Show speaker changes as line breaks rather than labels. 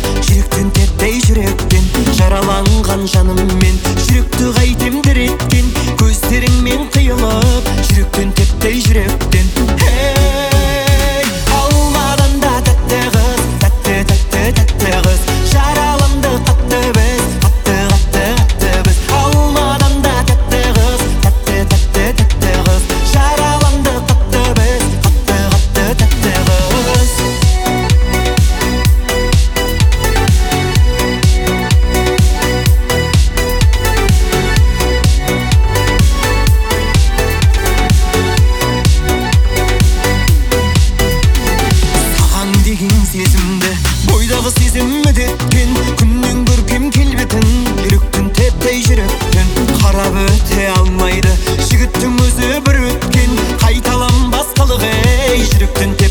жүректен теппей жүректен жараланған жаныммен жүректі қайтем діреткен көздеріңмен қиылып жүректен теппей жүректен алмадан да тәтті қыз, тәтті тәтті тәтті қыз, жараланды қатты біз, қатты қатты қатты біз. Алмадан да тәтті қыз, тәтті тәтті тәтті қыз, жараланды қатты біз, қатты қатты тәтті қыз. Саған деген сезімді бойдағы сезім үдеткен күннен көркем келбетін жүректен теппей жүректен қарап өте алмайды жігіттің өзі бір өткен қайталанбас қылық ей жүректен